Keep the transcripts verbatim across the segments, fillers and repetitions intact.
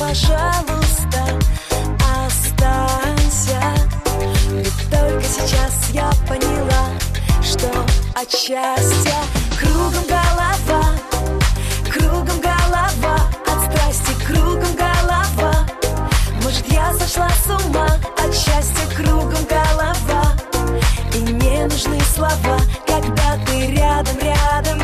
пожалуйста, останься. Ведь только сейчас я поняла, что от счастья кругом голова, кругом голова, от страсти кругом голова. Может, я сошла с ума, от счастья кругом голова. И не нужны слова, когда ты рядом, рядом.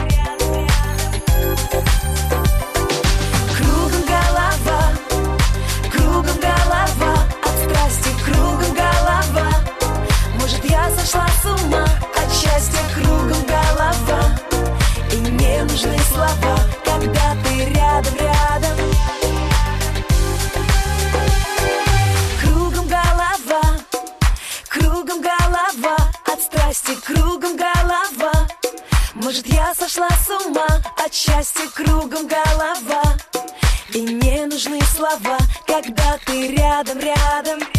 Кругом голова, кругом голова, от страсти кругом голова. Может, я сошла с ума, от счастья кругом голова. И не нужны слова, когда ты рядом, рядом. Кругом голова, кругом голова, от страсти кругом голова. Может, я сошла с ума, от счастья кругом голова. И не нужны слова, когда ты рядом, рядом.